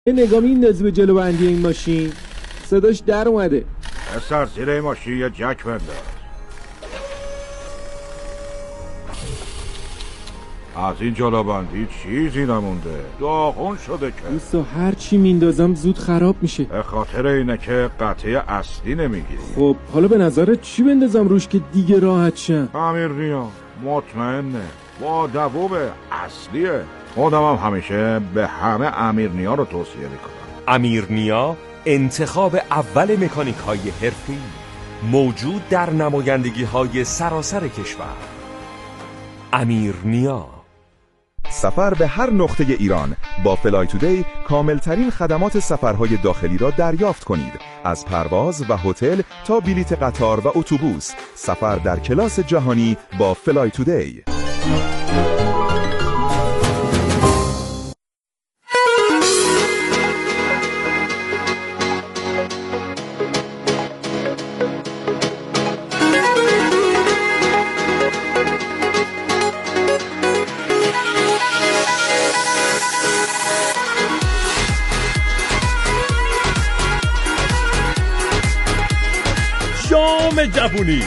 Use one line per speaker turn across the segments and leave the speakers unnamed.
یه نگاه میندازی به جلو بندی این ماشین، صداش در اومده.
پسر زیر این ماشین یه جک بنداز. از این جلو بندی چیزی نمونده، داغون شده که.
دوستا هر چی میندازم زود خراب میشه.
به خاطر اینه که قطعه اصلی نمیگیری.
خب حالا به نظرت چی بندازم روش که دیگه راحت شم؟
امیرنیا مطمئنه، با دووبه، اصلیه. خودم هم همیشه به همه امیرنیا رو توصیه میکنم.
امیرنیا انتخاب اول مکانیک های حرفه‌ای، موجود در نمایندگی های سراسر کشور. امیرنیا.
سفر به هر نقطه ایران با فلای تودی کاملترین خدمات سفرهای داخلی را دریافت کنید. از پرواز و هتل تا بلیت قطار و اتوبوس، سفر در کلاس جهانی با فلای تودی.
جام جوونی.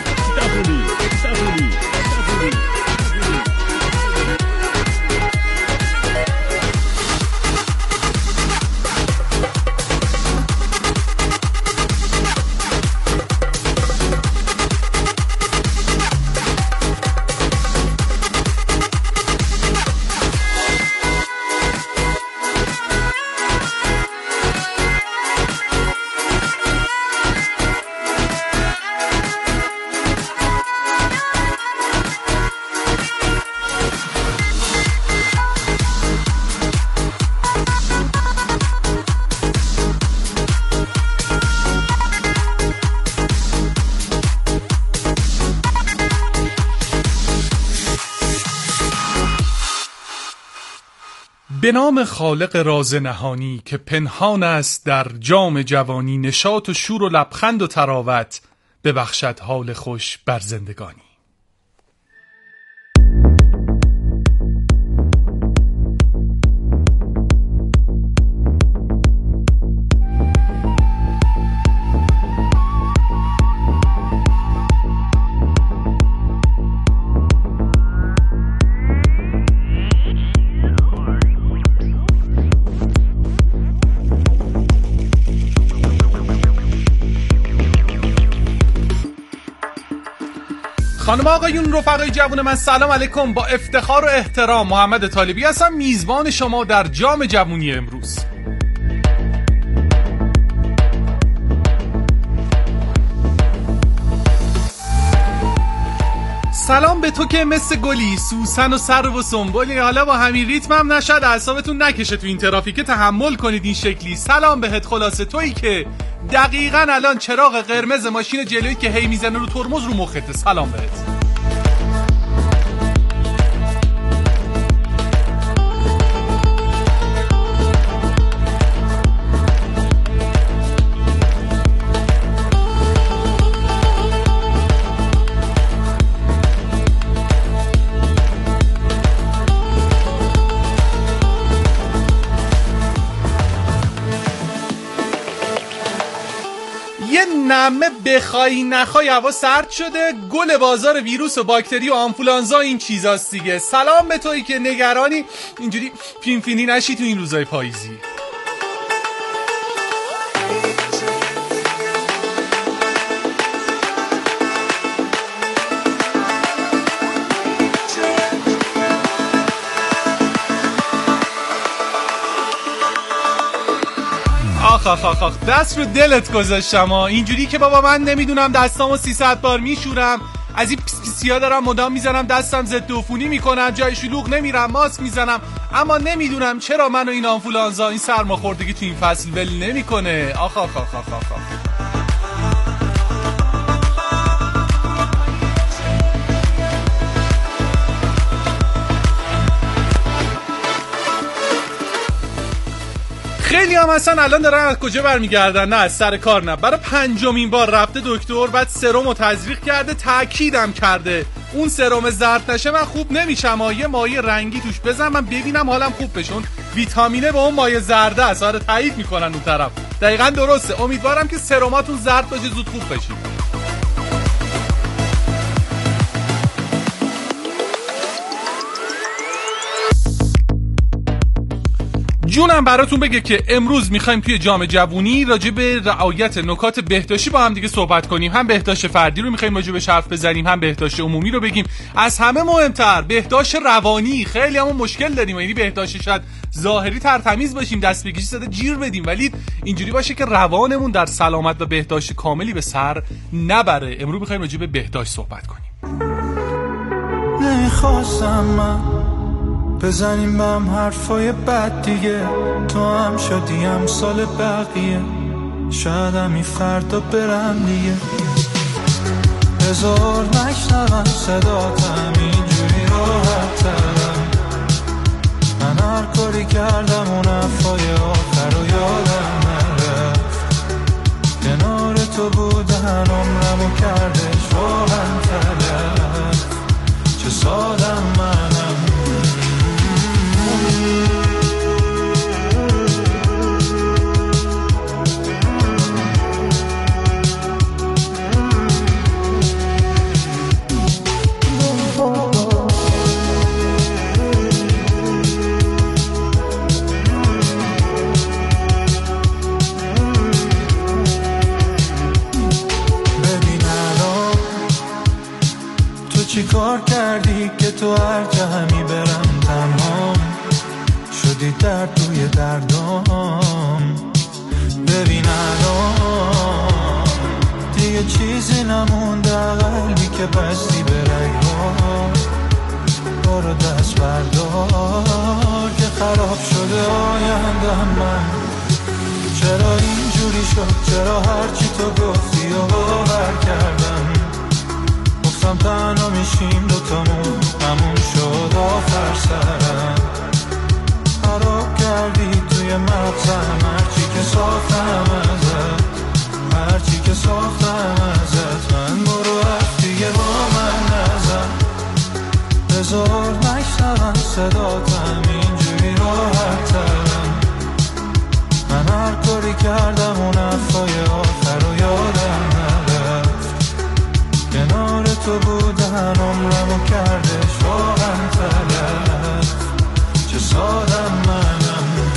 به نام خالق راز نهانی که پنهان است در جام جوانی، نشاط و شور و لبخند و تراوت، ببخشد حال خوش بر زندگانی. خانم آقایون رفقای جوون من، سلام علیکم. با افتخار و احترام محمد طالبی هستم، میزبان شما در جام جوونی امروز. سلام به تو که مثل گلی، سوسن و سرو و سنبولی. حالا با همین ریتم هم نشد اعصابتون نکشه تو این ترافیک، تحمل کنید این شکلی. سلام بهت خلاصه تویی که دقیقاً الان چراغ قرمز ماشین جلویی که هی میزنه رو ترمز رو مخته. سلام بهت. نمه بخوای نخوای هوا سرد شده، گل بازار ویروس و باکتری و آنفولانزا این چیزاست دیگه. سلام به تویی که نگرانی اینجوری فینفینی نشی تو این روزای پاییزی. آخ دست رو دلت گذاشتم اینجوری که بابا من نمیدونم دستامو 300 بار میشورم، از این پیسیا دارم مدام میزنم دستم ضد عفونی میکنم، جای شلوغ نمیرم، ماسک میزنم، اما نمیدونم چرا منو این آنفولانزا، این سرماخوردگی تو این فصل ول نمیکنه. آخ خیلی هم اصلا الان دارن از کجا برمیگردن؟ نه از سر کار، نه برای 5مین بار رفته دکتر، بعد سرم رو تزریق کرده، تاکیدم کرده اون سرم زرد نشه من خوب نمیشم. یه مایه رنگی توش بزن من ببینم حالم خوب بشه. اون ویتامینه با اون مایه زرده است. آره تایید میکنن اون طرف. دقیقاً درسته. امیدوارم که سرماتون زرد باشه زود خوب بشید. جونم براتون بگه که امروز میخوایم توی جام جوونی راجع به رعایت نکات بهداشتی با هم دیگه صحبت کنیم. هم بهداشت فردی رو میخوایم راجع بهش حرف بزنیم، هم بهداشت عمومی رو بگیم. از همه مهمتر بهداشت روانی. خیلی همون مشکل داریم، یعنی بهداشت شاید ظاهری ترتمیز باشیم، دست بکشی زده جیر بدیم، ولی اینجوری باشه که روانمون در سلامت و بهداشت کاملی به سر نبره. امروز میخوایم راجع به بهداشت صحبت کنیم.
نمیخواستم من بزنیم به هم حرفای بد دیگه، تو هم شدی امثال بقیه، شاید همی فردا برم دیگه. بذار نشنون صداتم اینجوری راحت ترم، من هر کاری کردم اون حرفای آخر رو یادم نرفت، کنار تو بودن عمرمو کردش واقعا تلف، چه سادم منم. چی کار کردی که تو هر جا همی برم تمام شدی درد توی دردام. ببین الان دیگه چیزی نمونده قلبی که بستی به رگام، برو دست بردار که خراب شده آیندم من. چرا اینجوری شد، چرا هرچی تو گفتی و باور کردم، گفتم تنها میشیم دوتامون همون شد آخر سرم. خراب کردی توی مغزم هرچی که ساختم ازت، هرچی که ساختم ازت. من برو حرف دیگه با من نزن، بذار نشنون صداتم اینجوری راحت ترم، من هر کاری کردم اون حرفای آخر رو یادم نرفت، کنار تو بودن عمرمو کردش واقعا تلف، چه سادم منم.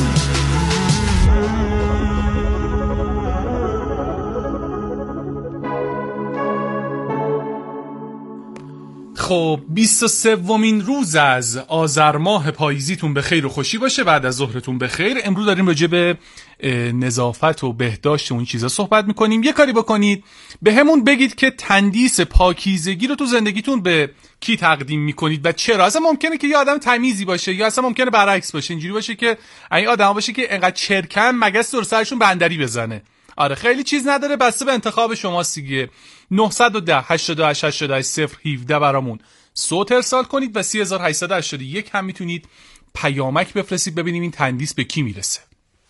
خب 23مین روز از آذر ماه پاییزیتون به خیر و خوشی باشه، بعد از ظهرتون به خیر. امروز داریم راجع به نظافت و بهداشت و این چیزا صحبت میکنیم. یه کاری بکنید به همون بگید که تندیس پاکیزگی رو تو زندگیتون به کی تقدیم میکنید و چرا. اصلا ممکنه که یه آدم تمیزی باشه یا اصلا ممکنه برعکس باشه، اینجوری باشه که این آدم باشه که انقدر چرکن مگس دور سرشون بندری بزنه. آره خیلی چیز نداره، بسته به انتخاب شماست دیگه. 910 88 88 017 برامون صوت ارسال کنید و 3881 هم میتونید پیامک بفرستید ببینیم این تندیس به کی میرسه.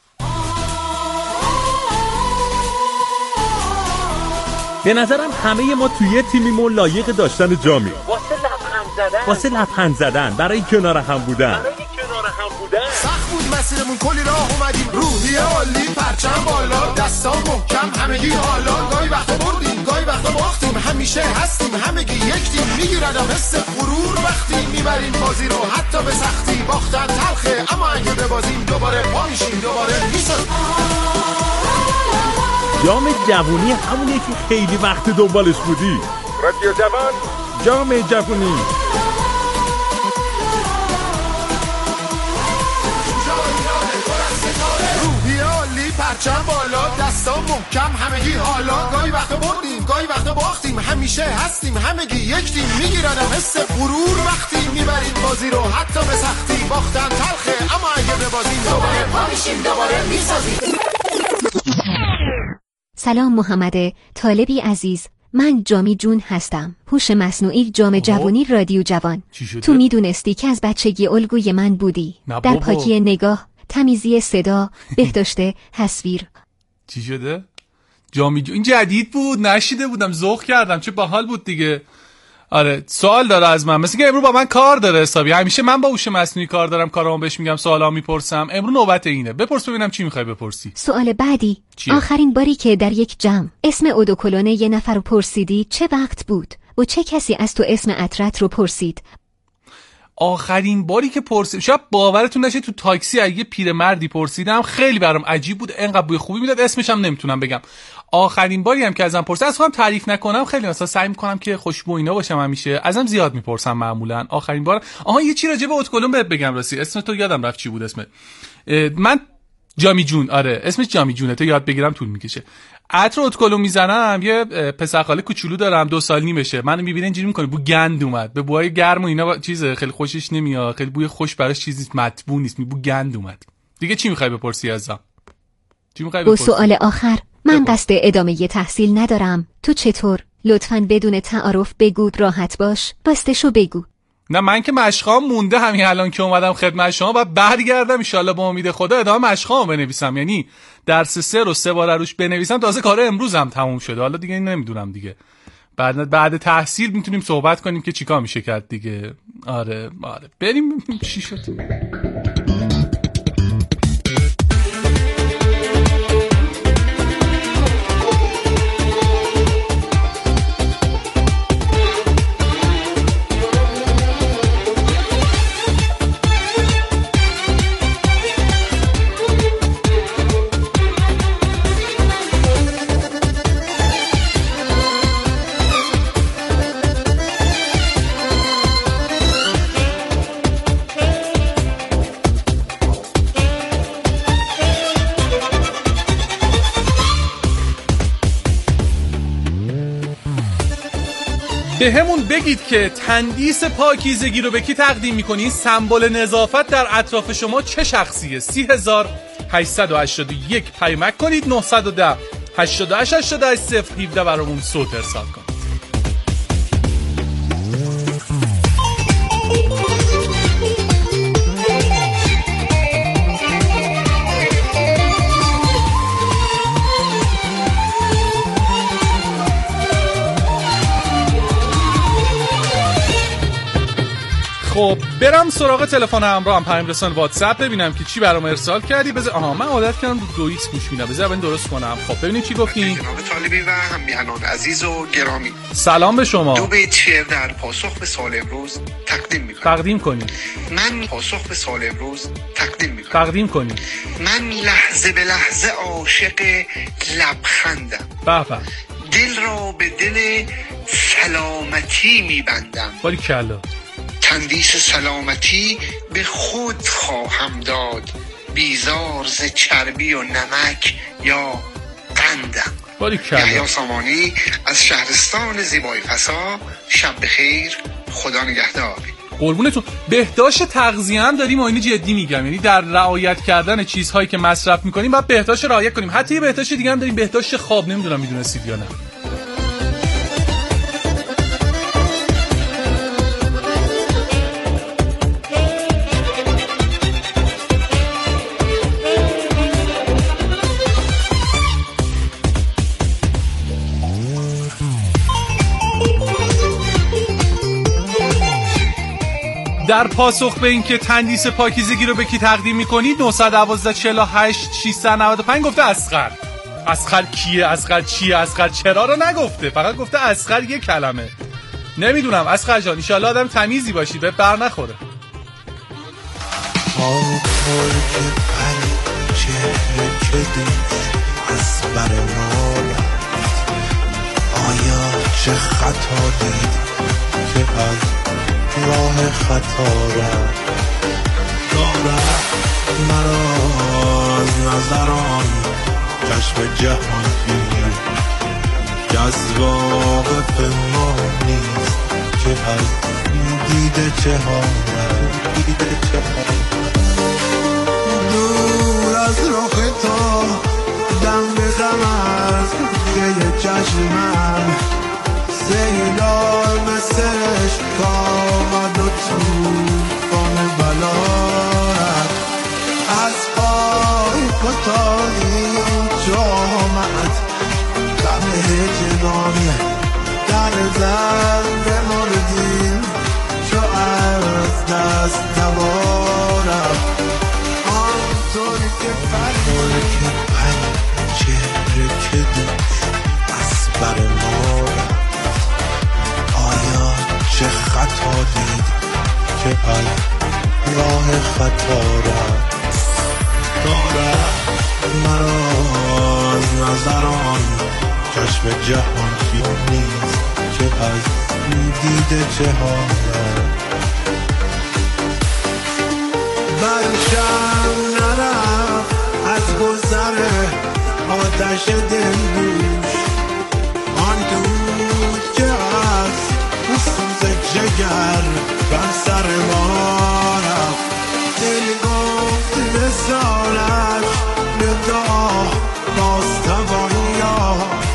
به نظرم همه ما توی تیمیمون لایق داشتن جامی، واسه لبخند زدن، برای کنار هم بودن.
سخت بود مسیرمون، کلی راه اومدیم، روحیه عالی، پرچم بالا، دستا محکم، همگی حالا. گاهی وقتا بردیم، گاهی وقتا باختیم، همیشه هستیم، همگی یک تیم. میگیردم حس غرور وقتی میبریم بازی رو، حتی به سختی. باختن تلخه اما اگه ببازیم دوباره پا میشیم، دوباره میسازیم.
جام جوونی همونیه که خیلی وقت دنبالش بودی.
رادیو جوان،
جام جوونی.
پرچم بالا، دستا محکم، همگی حالا. گاهی وقتا بردیم، گاهی وقتا باختیم، همیشه هستیم، همگی یک تیم. میگیردم حس غرور وقتی میبریم بازی رو، حتی به سختی. باختن تلخه اما اگه ببازیم دوباره پا میشیم، دوباره میسازیم.
سلام محمد طالبی عزیز، من جامی جون هستم، هوش مصنوعی جام جوونی رادیو جوان. تو میدونستی که از بچگی الگوی من بودی در پاکی نگاه، تمیزی صدا، بهداشت تصویر.
چی شده؟ جامی جون این جدید بود، نشیده بودم، ذوق کردم، چه باحال بود دیگه. آره سوال داره از من، مثل که امروز با من کار داره حسابی. همیشه من با هوش مصنوعی کار دارم، کارامو بهش میگم، سوالا میپرسم. امروز نوبت اینه. بپرس ببینم چی میخوای بپرسی.
سوال بعدی
چیه؟
آخرین باری که در یک جمع اسم اودوکلون یه نفر رو پرسیدی چه وقت بود و چه کسی از تو اسم عطرت رو پرسید؟
آخرین باری که پرسیدم، شاید باورتون نشه، تو تاکسی از یه پیرمردی پرسیدم، خیلی برام عجیب بود، انقدر بوی خوبی میداد، اسمش هم نمیتونم بگم. آخرین باری هم که ازم پرسید، از خودم تعریف نکنم، خیلی مثلا سعی میکنم که خوشبو اینا باشم، همیشه ازم زیاد میپرسم معمولا. آخرین بار یه چی راجع به اودکلون بهت بگم، راستی اسم تو یادم رفت چی بود اسمت. من جامی جون، آره اسمش جامی جونه، تو یاد بگیرم طول میکشه. عطر اودکلون میزنم، یه پسرخاله کوچولو دارم 2 سال نیمشه، منو میبینه اینجوری میکنه، بو گند اومد، به بوهای گرم و اینا چیز خیلی خوشش نمیاد، خیلی بوی خوش براش چیزی مطبوع نیست، بو گند اومد. دیگه چی میخوای بپرسی ازم؟ چی میخوای بپرسی؟
سوال آخر، من قصد ادامه تحصیل ندارم، تو چطور؟ لطفاً بدون تعارف بگو، راحت باش، راستشو بگو.
نه من که مشقام مونده، همین الان که اومدم خدمت شما و برگردم ان شاءالله با امید خدا ادامه مشقام بنویسم، یعنی درس 3 رو 3 بار روش بنویسم، تازه کار امروزم تموم شده، حالا دیگه نمیدونم دیگه بعد تحصیل میتونیم صحبت کنیم که چیکار میشه کرد دیگه. آره بریم چی شد. به همون بگید که تندیس پاکیزگی رو به کی تقدیم میکنین؟ سمبل نظافت در اطراف شما چه شخصیه؟ 3881 پیامک کنید، 910 8888 017 برامون صوت ارسال کنید. خب برم سراغ تلفن همراهم، پیام رسان واتساپ، ببینم که چی برام ارسال کردی. من عادت کردم رو 2x گوش میدم، بذار من درست کنم. خب ببینیم چی گفتین.
جناب طالبی و همیهنان عزیز و گرامی،
سلام به شما.
2 بیت شعر در پاسخ به سوال امروز تقدیم کنید. من پاسخ به سوال امروز تقدیم کنید. من لحظه به لحظه عاشق لبخندم.
بابا
دل را به دل سلامتی میبندم.
باریکلا.
تندیس سلامتی به خود خواهم داد، بیزار ز چربی و نمک یا قندم. یحیی سامانی از شهرستان زیبای فسا، شب بخیر، خدا نگهدار.
قربونتون. بهداشت تغذیه هم داریم و اینو جدی میگم، یعنی در رعایت کردن چیزهایی که مصرف میکنیم باید بهداشت رعایت کنیم. حتی یه بهداشت دیگه هم داریم، بهداشت خواب، نمیدونم میدونستید یا نه. در پاسخ به این که تندیس پاکیزگی رو به کی تقدیم میکنید 912 48 695 گفته اصغر. اصغر کیه؟ اصغر چیه؟ اصغر چرا رو نگفته، فقط گفته اصغر یه کلمه. نمیدونم اصغر جان، انشالله آدم تمیزی باشی، به بر نخوره.
آخر که پری چهره که دید از بر ما رفت، آیا چه خطا دید که از راه خطا رفت؟ دارد مرا از نظران چشم جهان گیر، جذاب پنهان نیست که از دیده جهان رفت. دور از رخ تو دم به دم از دیگه چشمم، سیلار مثلش کامد و توفان بلا رفت. از پای کتانی جامعت غم جنانه در زن به مورد دست نوارم آنطوری که پنجره که دوش از بر ما آیا چه خطا دید که راه خطا رفت دارد مرا از نظران چشم جهان نیست که از دیده جهان برشم نرفت از گذر آتش دلدوش آن دود که از سوز جگر بر سر ما رفت دل گفت به سالش نداه باز توانیا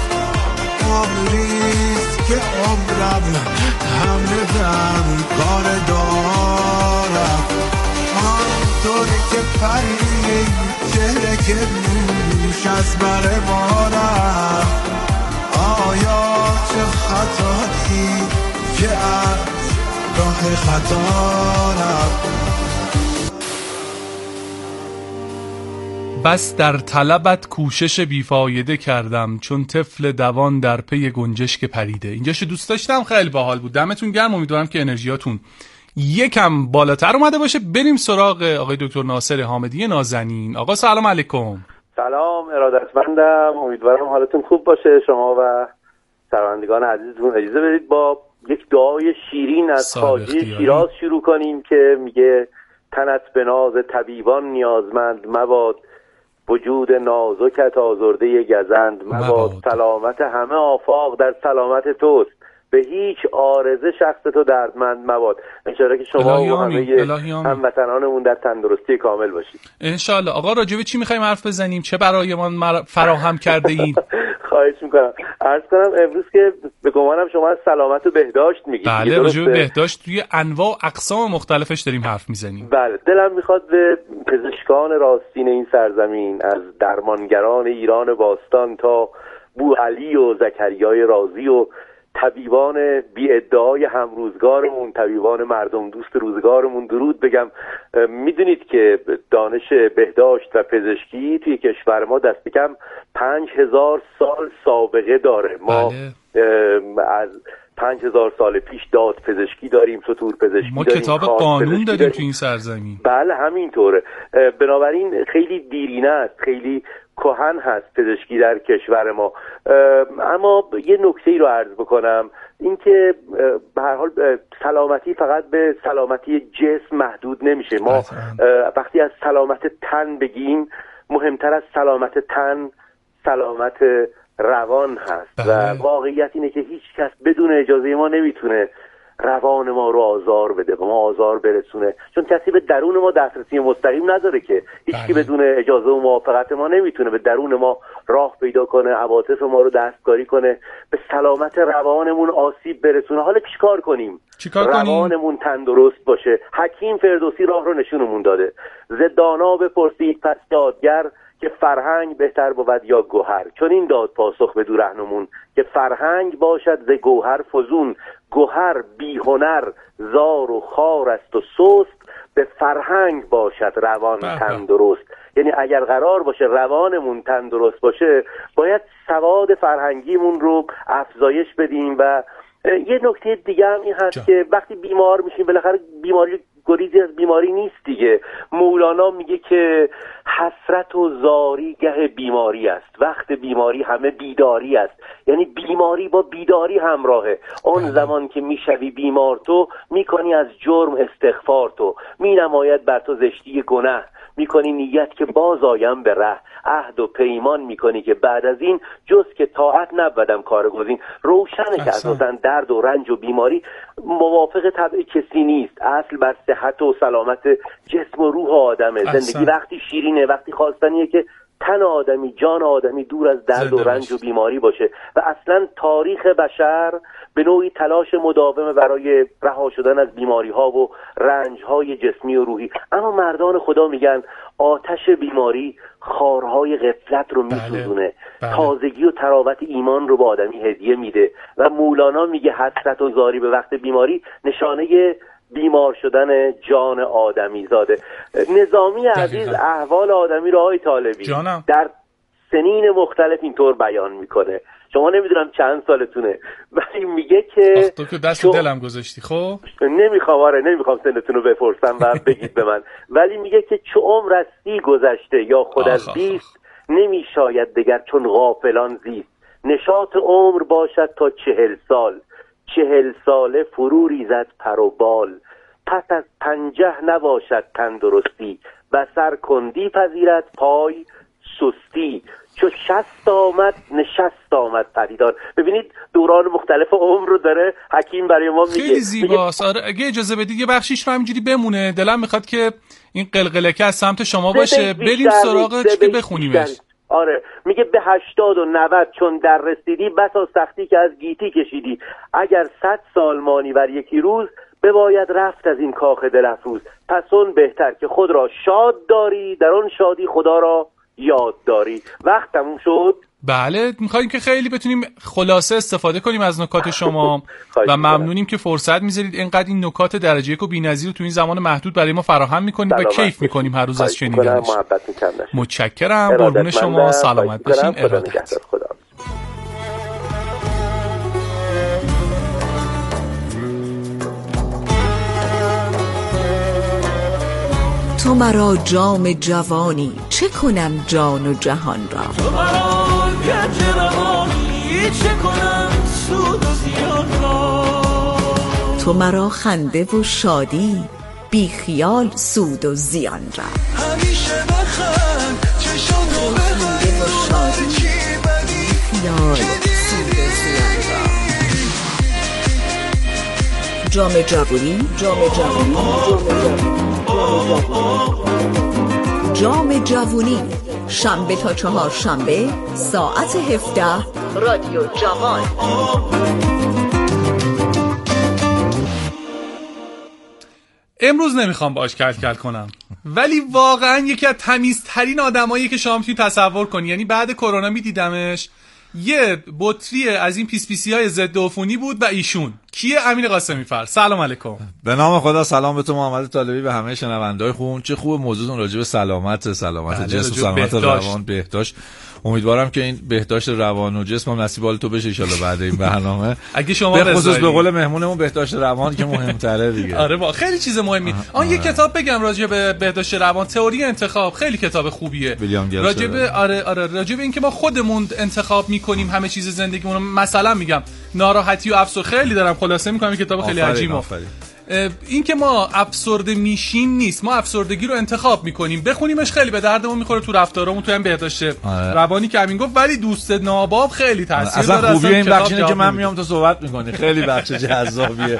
عمریست که عمرم همه دم کار دارم آنطوری که پری چهره که دوش از بر ما رفت آیا چه خطا دید که از راه خطا رفت
بس در طلبت کوشش بیفایده کردم چون طفل دوان در پی گنجشک پریده. اینجاشو دوست داشتم، خیلی باحال بود. دمتون گرم، امیدوارم که انرژیاتون یکم بالاتر اومده باشه. بریم سراغ آقای دکتر ناصر حامدی نازنین. آقا سلام علیکم.
سلام، ارادتمندم، امیدوارم حالتون خوب باشه. شما و شنوندگان عزیزتون اجازه بدید با یک دعای شیرین از خواجه شیراز شروع کنیم که میگه تنت به ناز طبیبان نیازمند مباد، وجود نازکت آزرده گزند مباد، سلامت همه آفاق در سلامت توست، به هیچ عارضه شخص تو دردمند مباد. انشاءالله که شما و همه هموطنانمون در تندرستی کامل باشید
انشاءالله. آقا راجب چی میخوایم حرف بزنیم؟ چه برایمان فراهم کرده اید؟
خواهش میکنم. عرض کنم امروز که به گمانم شما از سلامت و بهداشت میگید.
بله، راجب بهداشت توی انواع و اقسام مختلفش داریم حرف میزنیم.
بله، دلم میخواد به پزشکان راستین این سرزمین، از درمانگران ایران باستان تا بوعلی و زکریای رازی و طبیبان بی ادعای همروزگارمون، طبیبان مردم دوست روزگارمون درود بگم. میدونید که دانش بهداشت و پزشکی توی کشور ما دست کم 5000 سال سابقه داره. ما از 5000 سال پیش داد پزشکی داریم، سطور پزشکی
ما
داریم،
کتاب قانون داریم تو این سرزمین.
بله همینطوره. بنابراین خیلی دیرینه است، خیلی کهن هست پزشکی در کشور ما. اما یه نکته‌ای رو عرض بکنم، اینکه به هر حال سلامتی فقط به سلامتی جسم محدود نمیشه. ما وقتی از سلامت تن بگیم، مهمتر از سلامت تن سلامت روان هست. و واقعیت اینه که هیچ کس بدون اجازه ما نمیتونه روان ما رو آزار بده، به ما آزار برسونه، چون کسی به درون ما دسترسی مستقیم نداره که هیچکی بدون اجازه و موافقت ما نمیتونه به درون ما راه پیدا کنه، عواطف ما رو دستکاری کنه، به سلامت روانمون آسیب برسونه. حالا چیکار کنیم؟ روانمون تندرست باشه. حکیم فردوسی راه رو نشونمون داده. ز دانا بپرسید پس یادگر که فرهنگ بهتر بود یا گوهر، چون این داد پاسخ به دو رهنمون که فرهنگ باشد ز گوهر فزون، گوهر بی هنر زار و خار است و سست، به فرهنگ باشد روان تندرست. یعنی اگر قرار باشه روانمون تندرست باشه، باید سواد فرهنگیمون رو افزایش بدیم. و یه نکته دیگه هم این هست که وقتی بیمار میشیم، بالاخره بیماری گریزی از بیماری نیست دیگه. مولانا میگه که حسرت و زاری گه بیماری است، وقت بیماری همه بیداری است. یعنی بیماری با بیداری همراهه. اون زمان که میشوی بیمار تو میکنی از جرم استغفار، تو مینماید بر تو زشتی گناه، میکنی نیت که باز آیم به ره، عهد و پیمان میکنی که بعد از این جز که طاعت نبودم کار گزین. روشنه که اساسا درد و رنج و بیماری موافق طبع کسی نیست. اصل بر صحت و سلامت جسم و روح آدمه. زندگی وقتی شیرینه، وقتی خواستنیه که تن آدمی، جان آدمی دور از درد و رنج و بیماری باشه. و اصلا تاریخ بشر به نوعی تلاش مداوم برای رها شدن از بیماری ها و رنج های جسمی و روحی. اما مردان خدا میگن آتش بیماری خارهای غفلت رو میسوزونه، تازگی و تراوت ایمان رو به آدمی هدیه میده. و مولانا میگه حسرت و زاری به وقت بیماری نشانه بیمار شدن جان آدمی زاده. نظامی عزیز احوال آدمی رو آقای طالبی در سنین مختلف اینطور بیان میکنه. شما نمیدونم چند سالتونه ولی میگه که
تو دست دلم گذاشتی. خب
نمیخوام سنتون رو بپرسم و بگید به من، ولی میگه که چو عمر از 30 گذشته یا خود از 20 نمیشاید دگر چون غافلان زیست. نشاط عمر باشد تا 40 سال، 40 ساله فرو ریزد پر و بال. پس از 50 نباشد تندرستی، و سر کندی پذیرد پای سستی. چو 60 آمد نشست آمد پدیدار. ببینید دوران مختلف عمر رو داره حکیم برای ما میگه.
خیلی زیباست. آره اگه اجازه بدید یه بخشیش رو همینجوری بمونه، دلم میخواد که این قلقلکه از سمت شما باشه، بریم سراغش که بخونیمش.
آره میگه به 80 و 90 چون در رسیدی، بسا سختی که از گیتی کشیدی. اگر 100 سال مانی بر یکی روز، بباید رفت از این کاخ دل افروز. پس اون بهتر که خود را شاد داری، در اون شادی خدا را یاد داری. وقت تموم شد.
بله میخوایم که خیلی بتونیم خلاصه استفاده کنیم از نکات شما و ممنونیم که فرصت میذارید اینقدر این نکات درجه 1 و بی‌نظیر رو تو این زمان محدود برای ما فراهم میکنید و کیف میکنیم هر روز از شنیدنش. متشکرم. قربون شما. سلامت باشین. ارادت.
تو مرا جام جوانی، چه کنم جان و جهان را. تو مرا گنج روانی، چه کنم سود و زیان را. تو مرا خنده و شادی، بی خیال سود و زیان را. همیشه بخند چشاتو ببند، خنده و شادی، بی خیال سود و زیان را. جام جوانی، جام جوانی، جام جوانی، شنبه تا چهارشنبه ساعت 17 رادیو جوان.
امروز نمیخوام باش کل کنم، ولی واقعا یکی از تمیزترین آدمایی که شما میتونید تصور کنی. یعنی بعد کرونا میدیدمش، یه بطری از این پیس پیسی های ضد عفونی بود و ایشون کیه؟ امین قاسمی فر. سلام علیکم.
به نام خدا. سلام به تو محمد طالبی و همه شنونده‌های خوب. چه خوب موضوعتون راجع به سلامت جسم و سلامت روان، بهداشت. امیدوارم که این بهداشت روان و جسم هم نصیب حال تو بشه ان شاءالله بعد این برنامه.
اگه شما
به خصوص به قول مهمونمون بهداشت روان که مهم‌تره دیگه.
آره با خیلی چیز مهمی. یه کتاب بگم راجع به بهداشت روان، تئوری انتخاب، خیلی کتاب خوبیه. راجع به راجع به اینکه ما خودمون انتخاب می‌کنیم همه چیز زندگیمون رو. مثلا میگم ناراحتی و افسردگی، خیلی دارم خلاصه می‌کنم، کتاب خیلی عجیبه. این که ما افسرده میشیم نیست، ما افسردگی رو انتخاب میکنیم. بخونیمش، خیلی به دردمون میخوره تو رفتارمون، تو هم بهداشت روانی که همین گفت. ولی دوست ناباب خیلی تاثیر داره.
اصلا خوبیه این بخش اینه که من میام تو صحبت میکنی، خیلی بخش جذابیه.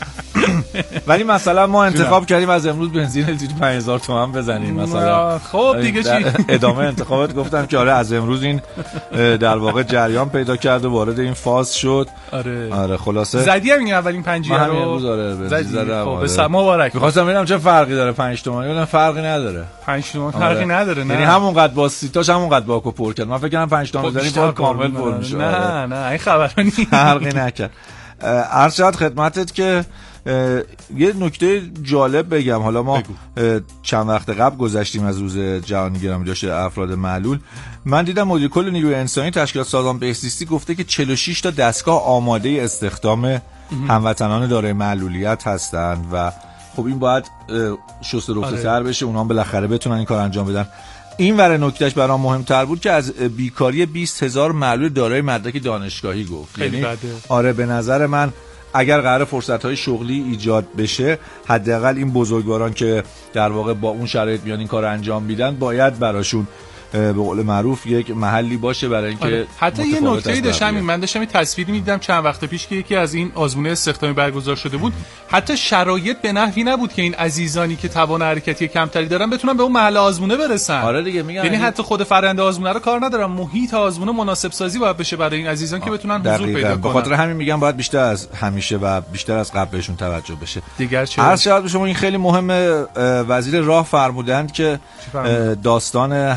ولی مثلا ما انتخاب کردیم از امروز بنزین لیتر 5000 تومان بزنیم مثلا.
خب دیگه چی؟
ادامه انتخابات گفتم که آره از امروز این در واقع جریان پیدا کرد و وارد این فاز شد. آره خلاصه
زدی همین اولین 50 رو
امروز. آره زدم.
خب مبارک.
می‌خواستم ببینم چه فرقی داره 5 تومانی. گفتم فرقی نداره.
5 تومان فرقی نداره. نه
یعنی همونقدر با سیتاش همونقدر باکو پر کرد. من فکر کردم 5 تومان بزنیم بالا کامل پر میشه.
نه این خبرا نیست.
فرقی نکرد. عرض شد خدمتت که یه نکته جالب بگم. حالا ما چند وقت قبل گذشتیم از روز جهانی گرامی داشته افراد معلول. من دیدم مدیر کل نیروی انسانی تشکیلات سازمان بهزیستی گفته که 46 تا دستگاه آماده استخدام هموطنان دارای معلولیت هستند و خب این باید شست رفته‌تر بشه، اونا هم بالاخره بتونن این کار انجام بدن. این ور نکتهش برام مهمتر بود که از بیکاری 20000 معلول دارای مدرک دانشگاهی گفت.
یعنی
آره به نظر من اگر قرار فرصت‌های شغلی ایجاد بشه، حداقل این بزرگواران که در واقع با اون شرایط میان این کار انجام میدن، باید براشون به قول معروف یک محلی باشه برای اینکه
حتی یه نکته‌ای داشتم. من داشتم این تصویری می‌دیدم چند وقت پیش که یکی از این آزمون استخدامی برگزار شده بود. حتی شرایط به نحوی نبود که این عزیزانی که توان حرکتی کمتری دارن بتونن به اون محل آزمونه برسن.
آره دیگه میگم،
یعنی حتی خود فرآیند آزمونه رو کار ندارن، محیط آزمونه مناسب سازی باید بشه برای این عزیزان که بتونن حضور پیدا کنن.
به خاطر همین میگم باید بیشتر از همیشه و بیشتر از قبل بهشون توجه بشه.
دیگر چه
عرض شما این خیلی مهمه. وزیر راه فرمودند که داستان حذف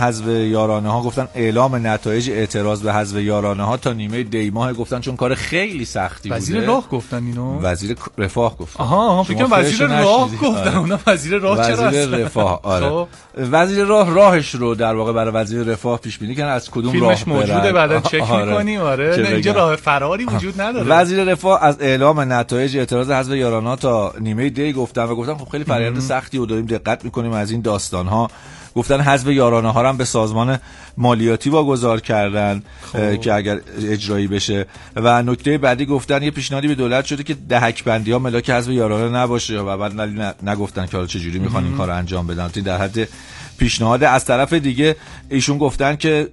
یارانه ها گفتن اعلام نتایج اعتراض به حذف یارانه ها تا نیمه دی ماه گفتن، چون کار خیلی سختی بوده.
وزیر راه گفتن اینو؟
وزیر رفاه گفتن.
آها فکر وزیر راه گفتن. اونا وزیر راه چرا
وزیر رفاه. آره وزیر راهش رو در واقع برای وزیر رفاه پیش بینی کردن از کدوم راه
فیلمش موجوده بعدا چک می‌کنیم. آره اینجا راه فراری وجود نداره.
وزیر رفاه از اعلام نتایج اعتراض حذف یارانه ها تا نیمه دی گفتن و گفتن خب خیلی فرآیند سختی و داریم دقت می‌کنیم از این داستان‌ها. گفتن حذف یارانه ها هم به سازمان مالیاتی واگذار کردن که اگر اجرایی بشه. و نکته بعدی گفتن یه پیشنهادی به دولت شده که دهک بندی ها ملاک حذف یارانه نباشه و بعد نگفتن که حالا چه جوری میخوان این کارو انجام بدن. در حد پیشنهاد. از طرف دیگه ایشون گفتن که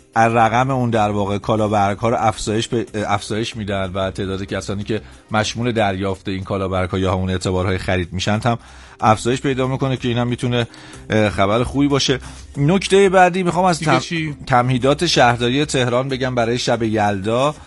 رقم اون در واقع کالابرگ‌ها رو افزایش میدن و تعداد کسانی که مشمول دریافت این کالابرگ‌ها یا همون اعتبارهای خرید میشن هم افزایش پیدا میکنه که اینم میتونه خبر خوبی باشه. نکته بعدی میخوام از تمهیدات شهرداری تهران بگم برای شب یلدا.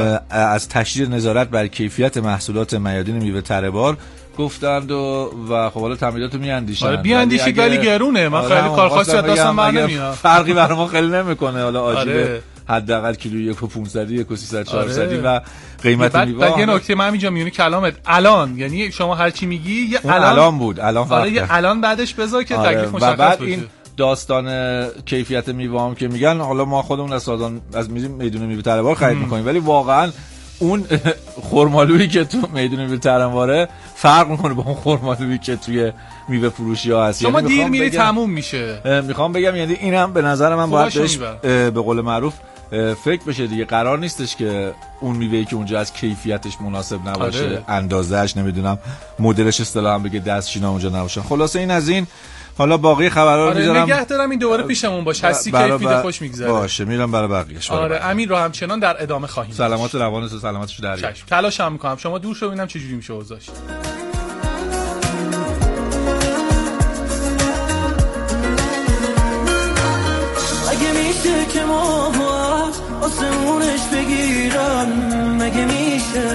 از تشدید نظارت بر کیفیت محصولات میادین میوه تره بار گفتند و خب حالا تمهیداتو میاندیشن.
آره بیاندیشید ولی گرونه. من خیلی کار خاصی از دستم برنمیاد.
فرقی برای ما خیلی نمیکنه. حالا آجیل حداقل کیلو 1.500 1.300 400 و قیمت میوه.
یه نکته من اینجا میونی کلامت الان، یعنی شما هر چی میگی یه
الان بود، الان
فقط یه الان بعدش بذار که تکلیف مشخص بشه.
و بعد این داستان کیفیت میوه هم که میگن، حالا ما خودمون از میدون میوه تره بار خرید میکنیم ولی واقعا اون خرمالویی که تو میدون میوه تره‌باره فرق میکنه با اون خرمالویی که توی میوه فروشی ها هست.
شما دیر میری تموم میشه.
میخوام بگم یعنی اینم به نظر من باید بهش به قول معروف فکر بشه دیگه. قرار نیستش که اون میوه‌ای که اونجا از کیفیتش مناسب نباشه، اندازه‌اش نمیدونم مدلش اصطلاحاً بگه دستشینا اونجا نباشن. خلاصه این از این. حالا باقی خبرها رو میذارم.
نگه دارم این دوباره پیشمون باشه. هستی کیف میده خوش میگذره.
باشه میرم برای بقیه‌اش.
آره امیر رو همچنان در ادامه خواهیم.
سلامات روانت و سلامتش دریا.
تلاش هم میکنم. شما دور شو ببینم چه جوری میشه اوضاعش.
اگه میشه که ما آسمونش بگیرم، مگه میشه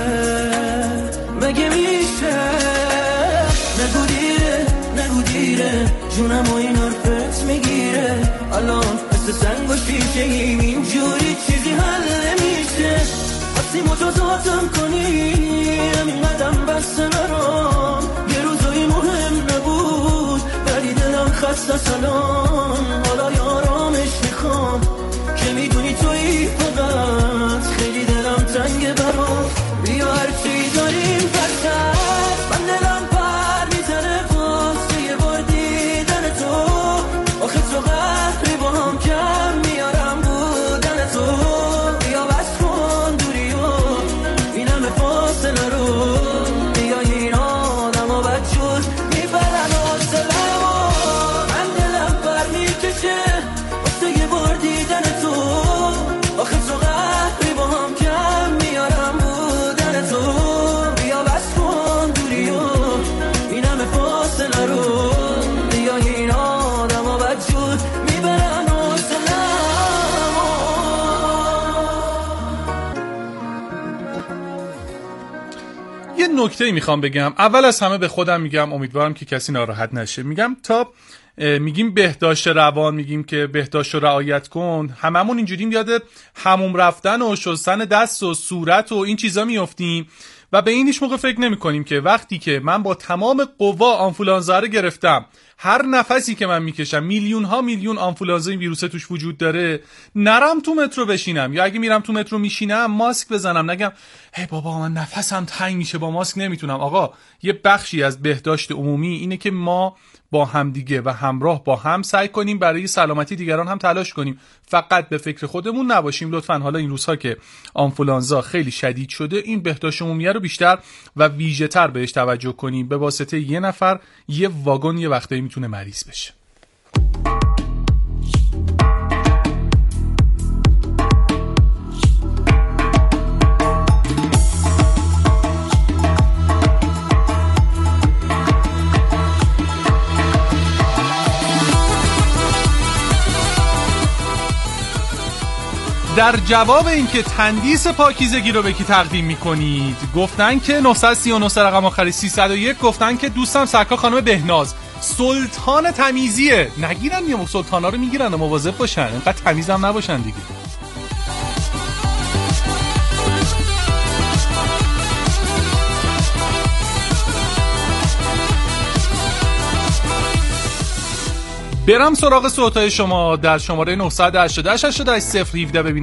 نگو دیره جونم و این حرفت میگیره. الان مثل سنگ و شیشه ایم اینجوری چیزی حل نمیشه. وقتی مجازاتم کنی همین قدم بس نرام. یه روزایی مهم نبود ولی دلم خسته سلام. حالا یارامش میخوام که میدونی توی فقط خیلی دلم تنگ برام. بیا هرچی داریم فرصت من دلم پر میزنه واسه یه بار دیدن تو. آخه تو قهری با هم کم میارم بودن تو. بیا بس کن دوری و این همه فاصله رو. بیا این آدم و بدجور میبرن حاصله و من دلم پر میکشه واسه یه بار دیدن تو. آخه تو قهری با هم کم میارم بودن تو. بیا بس کن دوری و این همه فاصله رو. بیا این آدم و بدجور میبرن حاصله.
یه نکته میخوام بگم. اول از همه به خودم میگم، امیدوارم که کسی ناراحت نشه. میگم تا میگیم بهداشت روان، میگیم که بهداشت رو رعایت کن، هممون اینجوریم یاد حموم رفتن و شستن دست و صورت و این چیزا میافتیم و به این هیچ موقع فکر نمی کنیم که وقتی که من با تمام قوا آنفولانزا رو گرفتم، هر نفسی که من میکشم میلیون آنفولانزا این ویروس توش وجود داره، نرم تو مترو بشینم یا اگه میرم تو مترو میشینم ماسک بزنم، نگم هی بابا من نفسم تنگ میشه با ماسک نمیتونم. آقا یه بخشی از بهداشت عمومی اینه که ما با همدیگه و همراه با هم سعی کنیم برای سلامتی دیگران هم تلاش کنیم، فقط به فکر خودمون نباشیم. لطفاً حالا این روزها که آنفولانزا خیلی شدید شده، این بهداشت عمومی رو بیشتر و ویژه‌تر بهش توجه کنیم. به واسطه یه نفر یه واگن یه وقتایی میتونه مریض بشه. در جواب اینکه تندیس پاکیزگی رو به کی تقدیم میکنید گفتن که 939 رقم آخری 301 گفتن که دوستم سرکار خانم بهناز. سلطان تمیزیه. نگیرن یه سلطانا رو میگیرن، مواظب باشن، اینقدر تمیزم نباشن دیگه. برم سراغ صوتای شما در شماره 988 88 017 ببینم